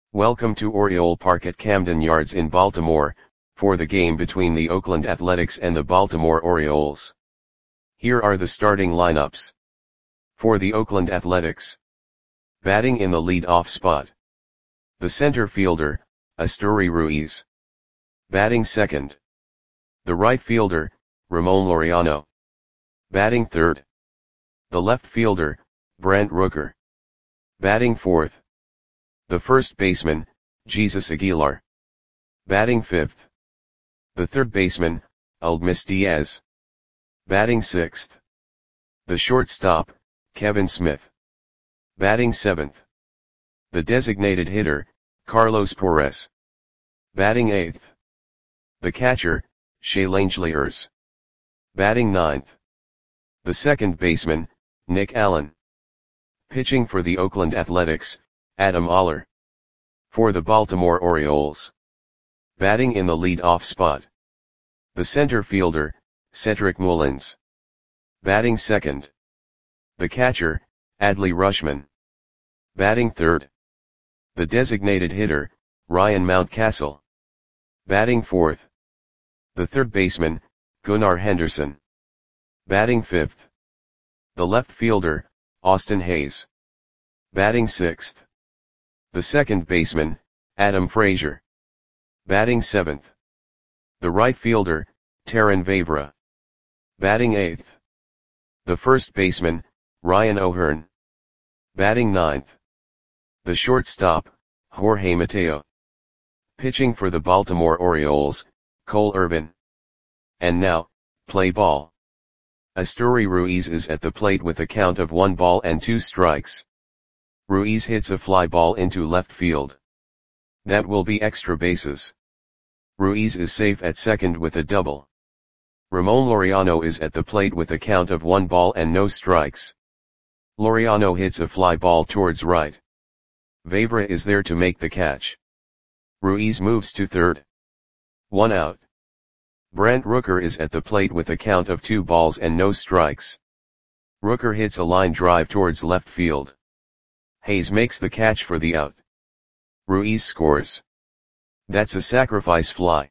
Welcome to Oriole Park at Camden Yards in Baltimore, for the game between the Oakland Athletics and the Baltimore Orioles. Here are the starting lineups. For the Oakland Athletics. Batting in the lead-off spot. The center fielder, Esteury Ruiz. Batting second. The right fielder, Ramon Laureano. Batting third. The left fielder, Brent Rooker. Batting fourth. The first baseman, Jesus Aguilar. Batting fifth. The third baseman, Aledmys Diaz. Batting sixth. The shortstop, Kevin Smith. Batting seventh. The designated hitter, Carlos Perez. Batting eighth. The catcher, Shea Langeliers. Batting ninth. The second baseman, Nick Allen. Pitching for the Oakland Athletics, Adam Oller. For the Baltimore Orioles. Batting in the lead-off spot. The center fielder, Cedric Mullins. Batting second. The catcher, Adley Rutschman. Batting third. The designated hitter, Ryan Mountcastle. Batting fourth. The third baseman, Gunnar Henderson. Batting fifth. The left fielder, Austin Hays. Batting sixth. The second baseman, Adam Frazier. Batting seventh. The right fielder, Terrin Vavra. Batting eighth. The first baseman, Ryan O'Hearn. Batting ninth. The shortstop, Jorge Mateo. Pitching for the Baltimore Orioles, Cole Irvin. And now, play ball. Esteury Ruiz is at the plate with a count of 1-2 strikes. Ruiz hits a fly ball into left field. That will be extra bases. Ruiz is safe at second with a double. Ramon Laureano is at the plate with a count of 1-0 strikes. Laureano hits a fly ball towards right. Vavra is there to make the catch. Ruiz moves to third. 1 out. Brent Rooker is at the plate with a count of 2-0 strikes. Rooker hits a line drive towards left field. Hays makes the catch for the out. Ruiz scores. That's a sacrifice fly.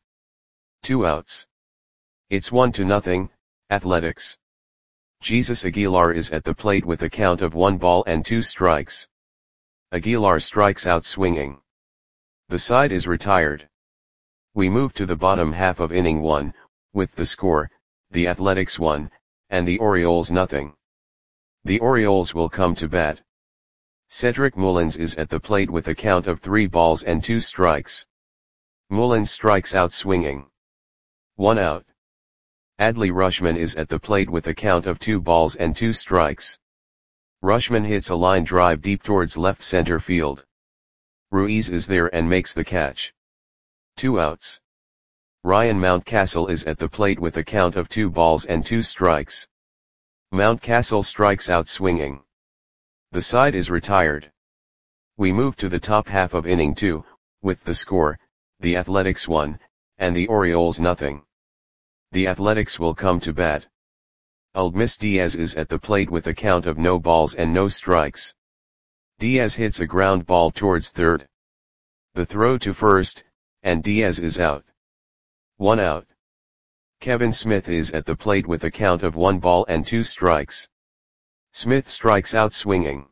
2 outs. It's 1-0, Athletics. Jesus Aguilar is at the plate with a count of 1-2 strikes. Aguilar strikes out swinging. The side is retired. We move to the bottom half of inning 1, with the score, the Athletics 1, and the Orioles 0. The Orioles will come to bat. Cedric Mullins is at the plate with a count of 3-2 strikes. Mullins strikes out swinging. 1 out. Adley Rutschman is at the plate with a count of 2-2 strikes. Rutschman hits a line drive deep towards left center field. Ruiz is there and makes the catch. 2 outs. Ryan Mountcastle is at the plate with a count of 2-2 strikes. Mountcastle strikes out swinging. The side is retired. We move to the top half of inning 2, with the score, the Athletics 1, and the Orioles 0. The Athletics will come to bat. Aledmys Diaz is at the plate with a count of 0-0 strikes. Diaz hits a ground ball towards third. The throw to first, and Diaz is out. 1 out. Kevin Smith is at the plate with a count of 1-2 strikes. Smith strikes out swinging.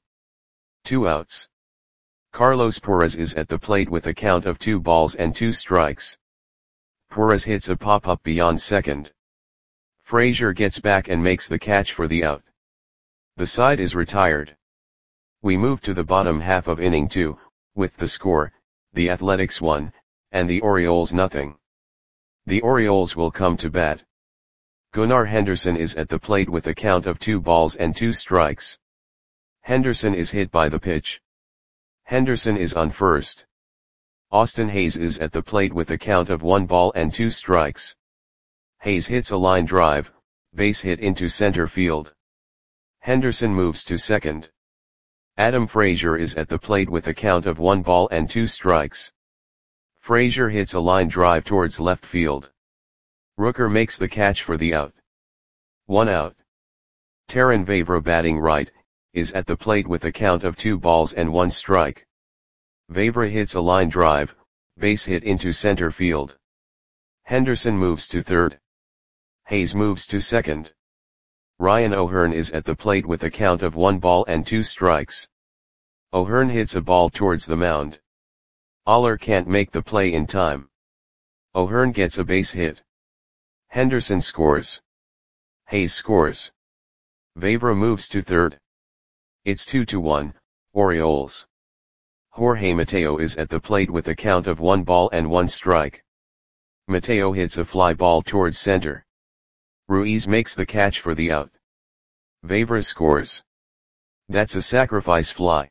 2 outs. Carlos Perez is at the plate with a count of 2-2 strikes. Perez hits a pop-up beyond second. Frazier gets back and makes the catch for the out. The side is retired. We move to the bottom half of inning 2, with the score, the Athletics 1, and the Orioles 0. The Orioles will come to bat. Gunnar Henderson is at the plate with a count of 2-2 strikes. Henderson is hit by the pitch. Henderson is on first. Austin Hays is at the plate with a count of 1-2 strikes. Hays hits a line drive, base hit into center field. Henderson moves to second. Adam Frazier is at the plate with a count of 1-2 strikes. Frazier hits a line drive towards left field. Rooker makes the catch for the out. 1 out. Terrin Vavra batting right, is at the plate with a count of 2-1 strike. Vavra hits a line drive, base hit into center field. Henderson moves to third. Hayes moves to second. Ryan O'Hearn is at the plate with a count of 1 ball and 2 strikes. O'Hearn hits a ball towards the mound. Oller can't make the play in time. O'Hearn gets a base hit. Henderson scores. Hayes scores. Vavra moves to third. It's 2-1, Orioles. Jorge Mateo is at the plate with a count of 1 ball and 1 strike. Mateo hits a fly ball towards center. Ruiz makes the catch for the out. Vavra scores. That's a sacrifice fly.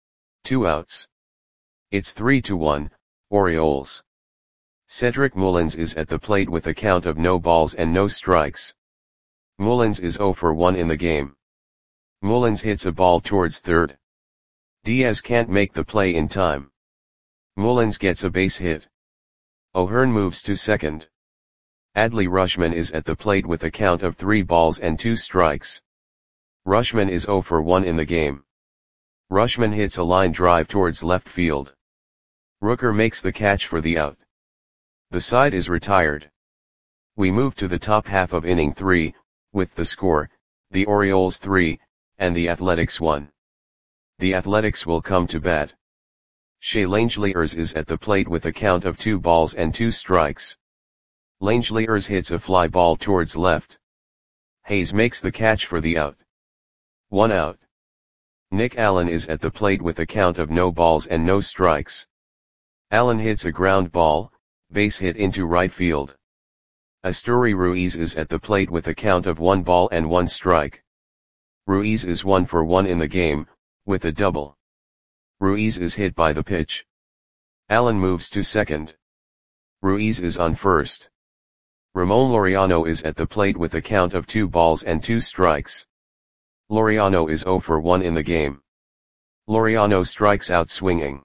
2 outs. It's 3-1, Orioles. Cedric Mullins is at the plate with a count of no balls and no strikes. Mullins is 0 for 1 in the game. Mullins hits a ball towards third. Diaz can't make the play in time. Mullins gets a base hit. O'Hearn moves to second. Adley Rutschman is at the plate with a count of 3 balls and 2 strikes. Rutschman is 0 for 1 in the game. Rutschman hits a line drive towards left field. Rooker makes the catch for the out. The side is retired. We move to the top half of inning 3, with the score, the Orioles 3, and the Athletics 1. The Athletics will come to bat. Shea Langeliers is at the plate with a count of 2 balls and 2 strikes. Langeliers hits a fly ball towards left. Hayes makes the catch for the out. 1 out. Nick Allen is at the plate with a count of no balls and no strikes. Allen hits a ground ball, base hit into right field. Asturi Ruiz is at the plate with a count of 1 ball and 1 strike. Ruiz is 1 for 1 in the game, with a double. Ruiz is hit by the pitch. Allen moves to second. Ruiz is on first. Ramon Laureano is at the plate with a count of 2 balls and 2 strikes. Laureano is 0 for 1 in the game. Laureano strikes out swinging.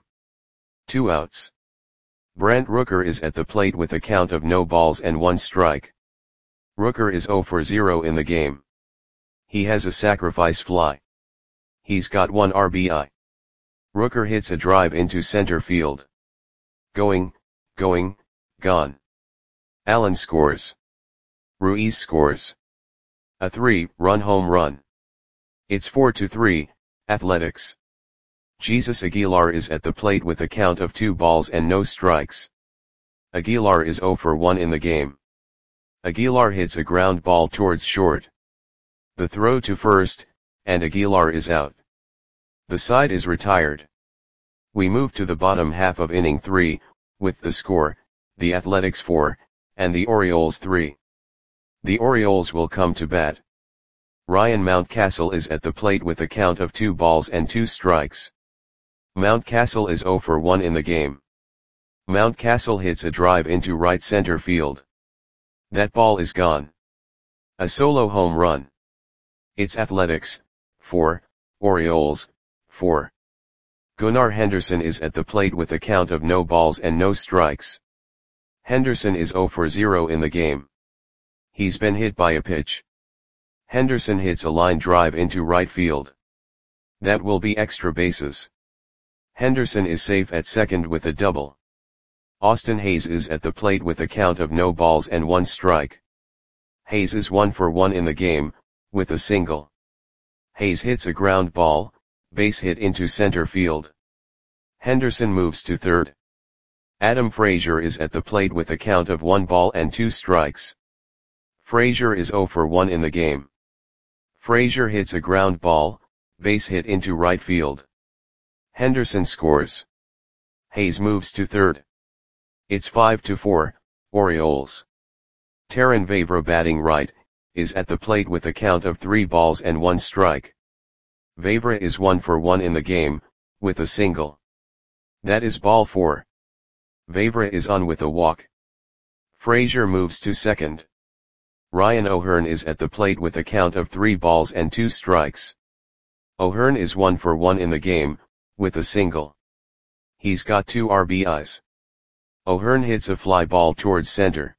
2 outs. Brent Rooker is at the plate with a count of no balls and 1 strike. Rooker is 0 for 0 in the game. He has a sacrifice fly. He's got 1 RBI. Rooker hits a drive into center field. Going, gone. Allen scores. Ruiz scores. A 3-run home run. It's 4-3, Athletics. Jesus Aguilar is at the plate with a count of 2 balls and no strikes. Aguilar is 0 for 1 in the game. Aguilar hits a ground ball towards short. The throw to first, and Aguilar is out. The side is retired. We move to the bottom half of inning 3, with the score, the Athletics 4, and the Orioles 3. The Orioles will come to bat. Ryan Mountcastle is at the plate with a count of 2 balls and 2 strikes. Mountcastle is 0 for 1 in the game. Mountcastle hits a drive into right center field. That ball is gone. A solo home run. It's Athletics 4, Orioles 4. Gunnar Henderson is at the plate with a count of no balls and no strikes. Henderson is 0 for 0 in the game. He's been hit by a pitch. Henderson hits a line drive into right field. That will be extra bases. Henderson is safe at second with a double. Austin Hayes is at the plate with a count of no balls and 1 strike. Hayes is 1 for 1 in the game, with a single. Hayes hits a ground ball, base hit into center field. Henderson moves to third. Adam Frazier is at the plate with a count of 1 ball and 2 strikes. Frazier is 0 for 1 in the game. Frazier hits a ground ball, base hit into right field. Henderson scores. Hayes moves to third. It's 5-4, Orioles. Terrin Vavra batting right, is at the plate with a count of 3 balls and 1 strike. Vavra is 1 for 1 in the game, with a single. That is ball 4. Vavra is on with a walk. Frazier moves to second. Ryan O'Hearn is at the plate with a count of 3 balls and 2 strikes. O'Hearn is 1 for 1 in the game, with a single. He's got 2 RBIs. O'Hearn hits a fly ball towards center.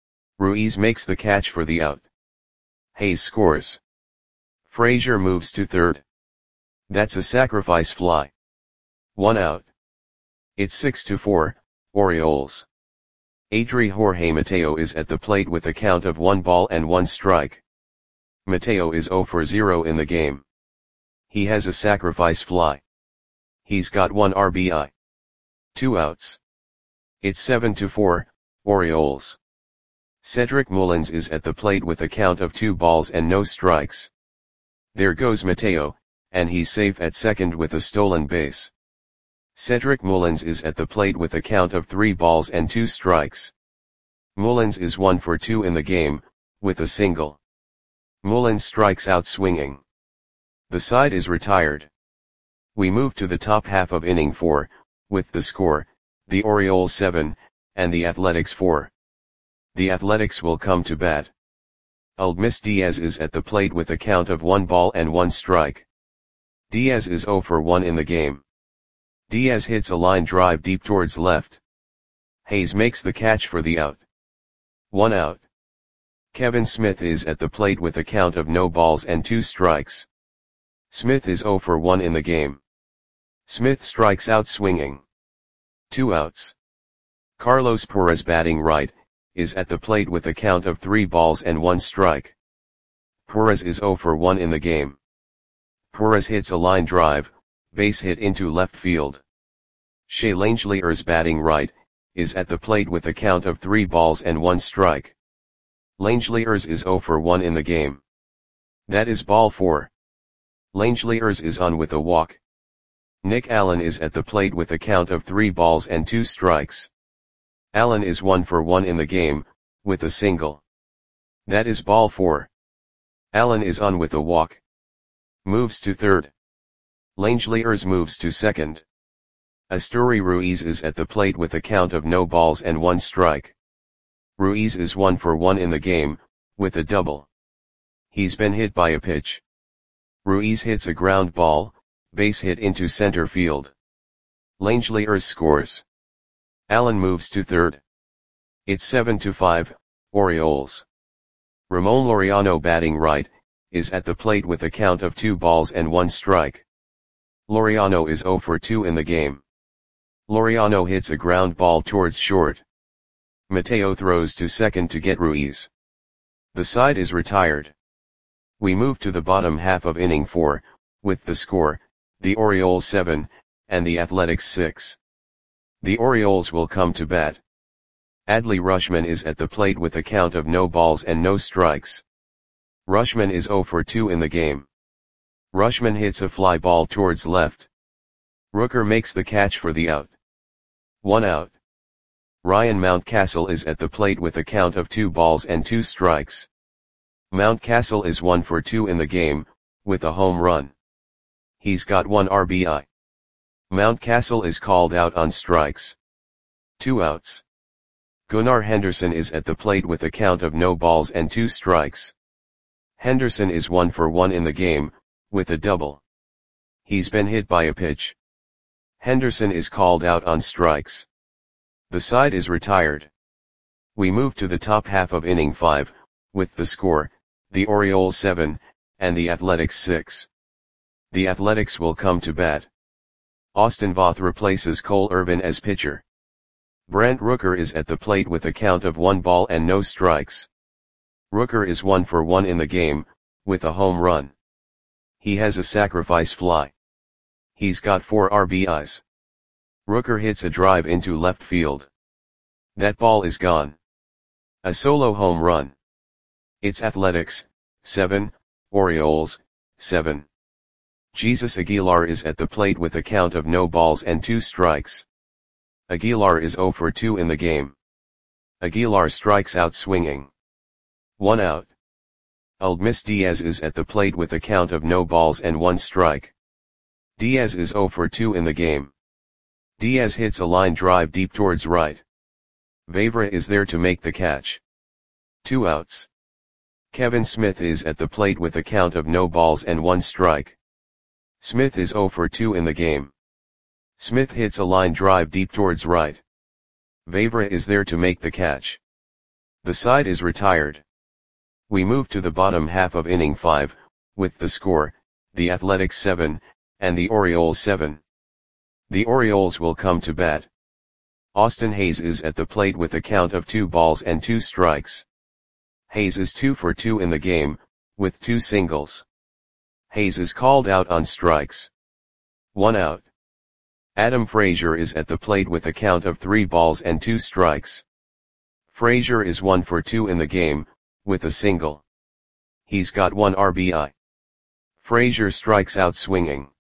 Ruiz makes the catch for the out. Hayes scores. Frazier moves to third. That's a sacrifice fly. 1 out. It's 6-4, Orioles. Adri Jorge Mateo is at the plate with a count of 1 ball and 1 strike. Mateo is 0 for 0 in the game. He has a sacrifice fly. He's got 1 RBI. 2 outs. It's 7-4, Orioles. Cedric Mullins is at the plate with a count of 2 balls and no strikes. There goes Mateo, and he's safe at second with a stolen base. Cedric Mullins is at the plate with a count of 3 balls and 2 strikes. Mullins is 1 for 2 in the game, with a single. Mullins strikes out swinging. The side is retired. We move to the top half of inning 4, with the score, the Orioles 7, and the Athletics 4. The Athletics will come to bat. Aledmys Diaz is at the plate with a count of 1 ball and 1 strike. Diaz is 0 for 1 in the game. Diaz hits a line drive deep towards left. Hayes makes the catch for the out. 1 out. Kevin Smith is at the plate with a count of no balls and 2 strikes. Smith is 0 for 1 in the game. Smith strikes out swinging. 2 outs. Carlos Perez, batting right, is at the plate with a count of 3 balls and 1 strike. Perez is 0 for 1 in the game. Perez hits a line drive, base hit into left field. Shea Langeliers, batting right, is at the plate with a count of 3 balls and 1 strike. Langeliers is 0 for 1 in the game. That is ball 4. Langeliers is on with a walk. Nick Allen is at the plate with a count of 3 balls and 2 strikes. Allen is 1 for 1 in the game, with a single. That is ball 4. Allen is on with a walk. Moves to third. Langeliers moves to second. Asturi Ruiz is at the plate with a count of no balls and 1 strike. Ruiz is 1 for 1 in the game, with a double. He's been hit by a pitch. Ruiz hits a ground ball, base hit into center field. Langeliers scores. Allen moves to third. It's 7-5, Orioles. Ramon Laureano, batting right, is at the plate with a count of 2 balls and 1 strike. Laureano is 0 for 2 in the game. Laureano hits a ground ball towards short. Mateo throws to second to get Ruiz. The side is retired. We move to the bottom half of inning 4, with the score, the Orioles 7, and the Athletics 6. The Orioles will come to bat. Adley Rutschman is at the plate with a count of no balls and no strikes. Rutschman is 0 for 2 in the game. Rutschman hits a fly ball towards left. Rooker makes the catch for the out. 1 out. Ryan Mountcastle is at the plate with a count of 2 balls and 2 strikes. Mountcastle is 1 for 2 in the game, with a home run. He's got 1 RBI. Mountcastle is called out on strikes. 2 outs. Gunnar Henderson is at the plate with a count of no balls and 2 strikes. Henderson is 1 for 1 in the game, with a double. He's been hit by a pitch. Henderson is called out on strikes. The side is retired. We move to the top half of inning 5, with the score, the Orioles 7, and the Athletics 6. The Athletics will come to bat. Austin Voth replaces Cole Irvin as pitcher. Brent Rooker is at the plate with a count of 1 ball and no strikes. Rooker is 1 for 1 in the game, with a home run. He has a sacrifice fly. He's got 4 RBIs. Rooker hits a drive into left field. That ball is gone. A solo home run. It's Athletics 7, Orioles 7. Jesus Aguilar is at the plate with a count of no balls and 2 strikes. Aguilar is 0 for 2 in the game. Aguilar strikes out swinging. 1 out. Aledmys Diaz is at the plate with a count of no balls and 1 strike. Diaz is 0 for 2 in the game. Diaz hits a line drive deep towards right. Vavra is there to make the catch. 2 outs. Kevin Smith is at the plate with a count of no balls and 1 strike. Smith is 0 for 2 in the game. Smith hits a line drive deep towards right. Vavra is there to make the catch. The side is retired. We move to the bottom half of inning 5, with the score, the Athletics 7, and the Orioles 7. The Orioles will come to bat. Austin Hays is at the plate with a count of 2 balls and 2 strikes. Hays is 2 for 2 in the game, with 2 singles. Hays is called out on strikes. 1 out. Adam Frazier is at the plate with a count of 3 balls and 2 strikes. Frazier is 1 for 2 in the game, with a single. He's got 1 RBI. Frazier strikes out swinging.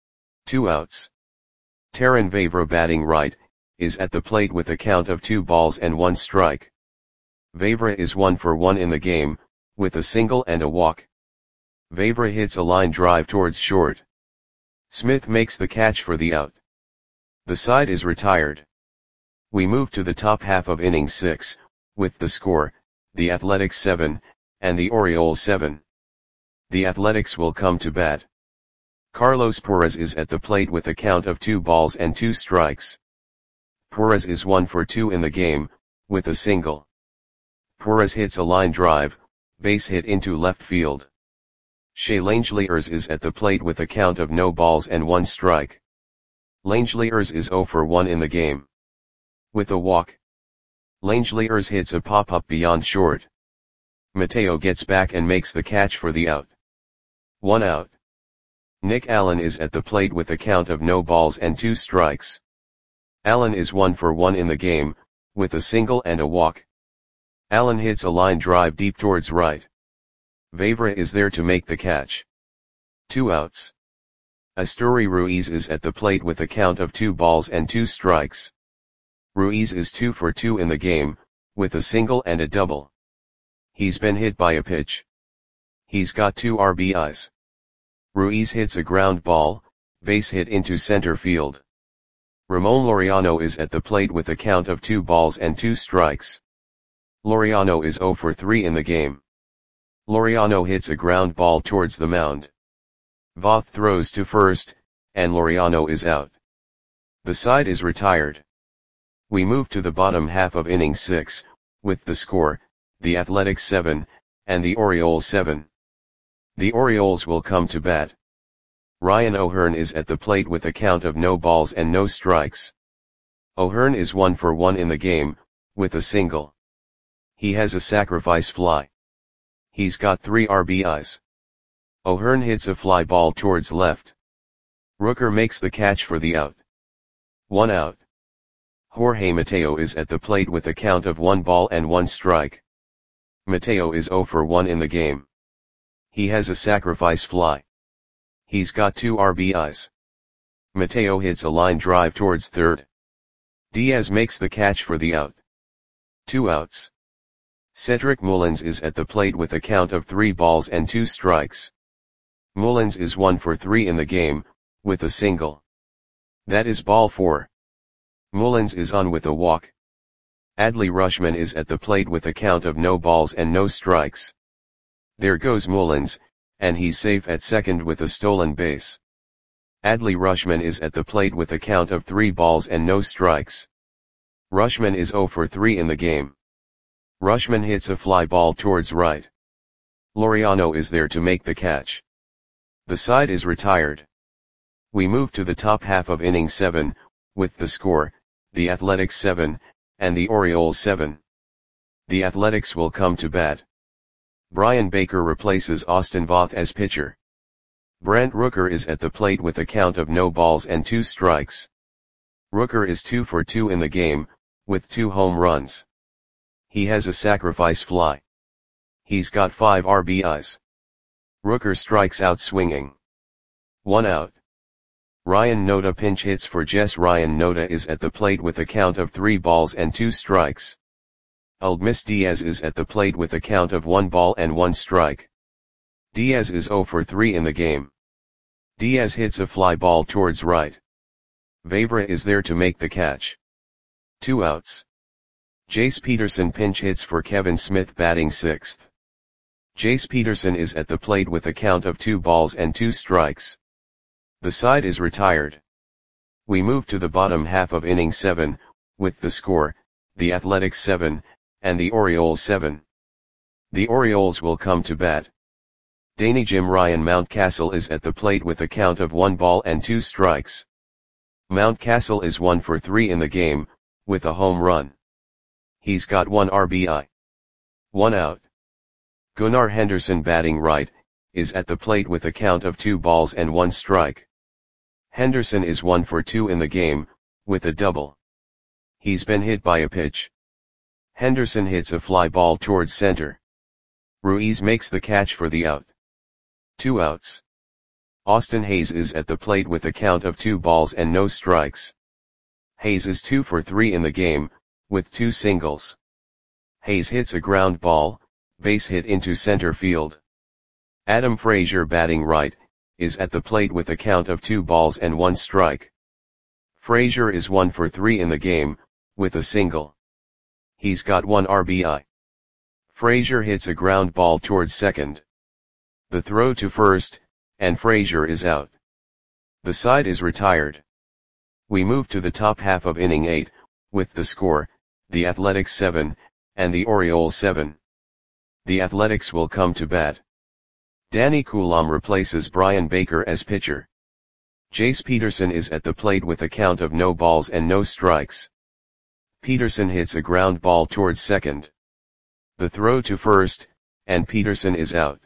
2 outs. Terrin Vavra, batting right, is at the plate with a count of 2 balls and 1 strike. Vavra is 1 for 1 in the game, with a single and a walk. Vavra hits a line drive towards short. Smith makes the catch for the out. The side is retired. We move to the top half of inning 6, with the score, the Athletics 7, and the Orioles 7. The Athletics will come to bat. Carlos Perez is at the plate with a count of 2 balls and 2 strikes. Perez is 1 for 2 in the game, with a single. Perez hits a line drive, base hit into left field. Shea Langeliers is at the plate with a count of no balls and 1 strike. Langeliers is 0 for 1 in the game. With a walk. Langeliers hits a pop-up beyond short. Mateo gets back and makes the catch for the out. 1 out. Nick Allen is at the plate with a count of no balls and 2 strikes. Allen is 1 for 1 in the game, with a single and a walk. Allen hits a line drive deep towards right. Vavra is there to make the catch. 2 outs. Asturi Ruiz is at the plate with a count of 2 balls and 2 strikes. Ruiz is 2 for 2 in the game, with a single and a double. He's been hit by a pitch. He's got 2 RBIs. Ruiz hits a ground ball, base hit into center field. Ramon Laureano is at the plate with a count of 2 balls and 2 strikes. Laureano is 0 for 3 in the game. Laureano hits a ground ball towards the mound. Voth throws to first, and Laureano is out. The side is retired. We move to the bottom half of inning 6, with the score, the Athletics 7, and the Orioles 7. The Orioles will come to bat. Ryan O'Hearn is at the plate with a count of no balls and no strikes. O'Hearn is 1 for 1 in the game, with a single. He has a sacrifice fly. He's got 3 RBIs. O'Hearn hits a fly ball towards left. Rooker makes the catch for the out. 1 out. Jorge Mateo is at the plate with a count of 1 ball and 1 strike. Mateo is 0 for 1 in the game. He has a sacrifice fly. He's got 2 RBIs. Mateo hits a line drive towards third. Diaz makes the catch for the out. 2 outs. Cedric Mullins is at the plate with a count of 3 balls and 2 strikes. Mullins is 1 for 3 in the game, with a single. That is ball 4. Mullins is on with a walk. Adley Rutschman is at the plate with a count of no balls and no strikes. There goes Mullins, and he's safe at second with a stolen base. Adley Rutschman is at the plate with a count of 3 balls and no strikes. Rutschman is 0 for 3 in the game. Rutschman hits a fly ball towards right. Laureano is there to make the catch. The side is retired. We move to the top half of inning 7, with the score, the Athletics 7, and the Orioles 7. The Athletics will come to bat. Brian Baker replaces Austin Voth as pitcher. Brent Rooker is at the plate with a count of no balls and 2 strikes. Rooker is 2 for 2 in the game, with 2 home runs. He has a sacrifice fly. He's got 5 RBIs. Rooker strikes out swinging. 1 out. Ryan Noda pinch hits for Jess. Ryan Noda is at the plate with a count of 3 balls and 2 strikes. Aledmys Diaz is at the plate with a count of 1 ball and 1 strike. Diaz is 0 for 3 in the game. Diaz hits a fly ball towards right. Vavra is there to make the catch. 2 outs. Jace Peterson pinch hits for Kevin Smith, batting 6th. Jace Peterson is at the plate with a count of 2 balls and 2 strikes. The side is retired. We move to the bottom half of inning 7, with the score, the Athletics 7, and the Orioles 7. The Orioles will come to bat. Danny Jim Ryan Mountcastle is at the plate with a count of 1 ball and 2 strikes. Mountcastle is 1 for 3 in the game, with a home run. He's got 1 RBI. 1 out. Gunnar Henderson, batting right, is at the plate with a count of 2 balls and 1 strike. Henderson is 1 for 2 in the game, with a double. He's been hit by a pitch. Henderson hits a fly ball towards center. Ruiz makes the catch for the out. 2 outs. Austin Hayes is at the plate with a count of 2 balls and no strikes. Hayes is 2 for 3 in the game, with 2 singles. Hayes hits a ground ball, base hit into center field. Adam Frazier, batting right, is at the plate with a count of 2 balls and 1 strike. Frazier is 1 for 3 in the game, with a single. He's got 1 RBI. Frazier hits a ground ball towards second. The throw to first, and Frazier is out. The side is retired. We move to the top half of inning 8, with the score, the Athletics 7, and the Orioles 7. The Athletics will come to bat. Danny Coulombe replaces Brian Baker as pitcher. Jace Peterson is at the plate with a count of no balls and no strikes. Peterson hits a ground ball towards second. The throw to first, and Peterson is out.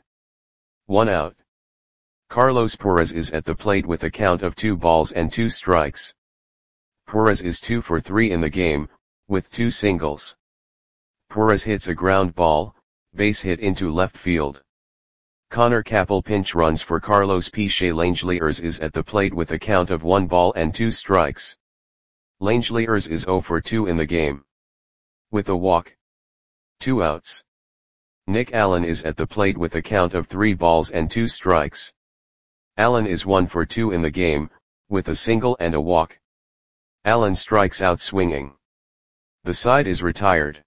1 out. Carlos Perez is at the plate with a count of 2 balls and 2 strikes. Perez is 2 for 3 in the game, with 2 singles. Perez hits a ground ball, base hit into left field. Connor Capel pinch runs for Carlos P. Shea Langeliers is at the plate with a count of 1 ball and 2 strikes. Langeliers is 0 for 2 in the game, with a walk. 2 outs. Nick Allen is at the plate with a count of 3 balls and 2 strikes. Allen is 1 for 2 in the game, with a single and a walk. Allen strikes out swinging. The side is retired.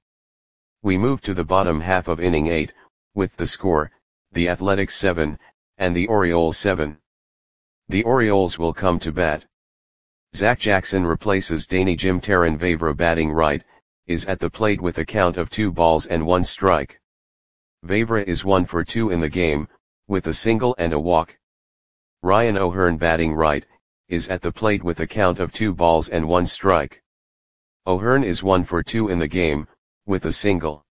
We move to the bottom half of inning 8, with the score, the Athletics 7, and the Orioles 7. The Orioles will come to bat. Zach Jackson replaces Danny Jim Terran. Vavra, batting right, is at the plate with a count of 2 balls and 1 strike. Vavra is 1 for 2 in the game, with a single and a walk. Ryan O'Hearn, batting right, is at the plate with a count of 2 balls and 1 strike. O'Hearn is 1 for 2 in the game, with a single.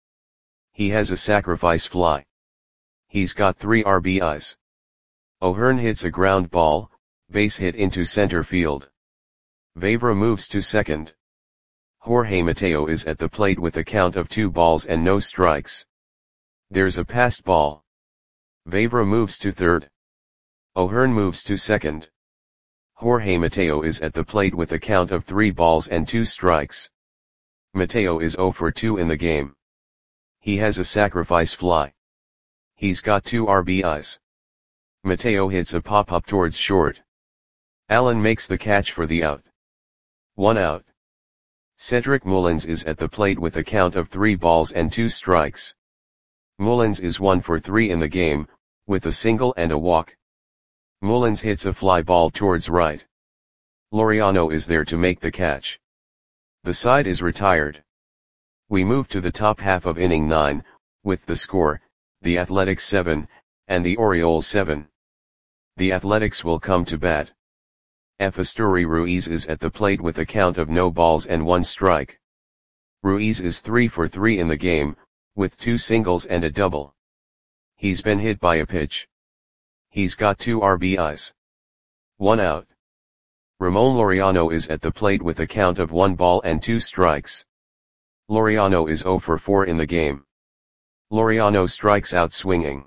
He has a sacrifice fly. He's got 3 RBIs. O'Hearn hits a ground ball, base hit into center field. Vavra moves to second. Jorge Mateo is at the plate with a count of 2 balls and no strikes. There's a passed ball. Vavra moves to third. O'Hearn moves to second. Jorge Mateo is at the plate with a count of 3 balls and 2 strikes. Mateo is 0 for 2 in the game. He has a sacrifice fly. He's got 2 RBIs. Mateo hits a pop-up towards short. Allen makes the catch for the out. 1 out. Cedric Mullins is at the plate with a count of 3 balls and 2 strikes. Mullins is 1 for 3 in the game, with a single and a walk. Mullins hits a fly ball towards right. Laureano is there to make the catch. The side is retired. We move to the top half of inning 9, with the score, the Athletics 7, and the Orioles 7. The Athletics will come to bat. Efeustery Ruiz is at the plate with a count of no balls and 1 strike. Ruiz is 3 for 3 in the game, with 2 singles and a double. He's been hit by a pitch. He's got 2 RBIs. 1 out. Ramon Laureano is at the plate with a count of 1 ball and 2 strikes. Laureano is 0 for 4 in the game. Laureano strikes out swinging.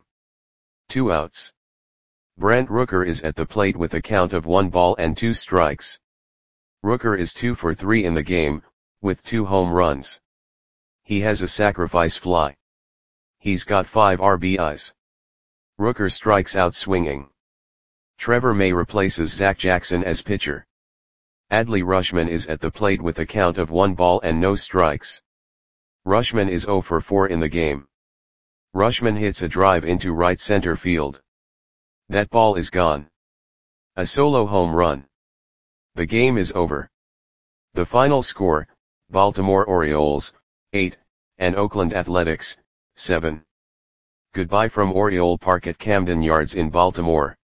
2 outs. Brent Rooker is at the plate with a count of 1 ball and 2 strikes. Rooker is 2 for 3 in the game, with 2 home runs. He has a sacrifice fly. He's got 5 RBIs. Rooker strikes out swinging. Trevor May replaces Zach Jackson as pitcher. Adley Rutschman is at the plate with a count of 1 ball and no strikes. Rutschman is 0 for 4 in the game. Rutschman hits a drive into right center field. That ball is gone. A solo home run. The game is over. The final score, Baltimore Orioles, 8, and Oakland Athletics, 7. Goodbye from Oriole Park at Camden Yards in Baltimore.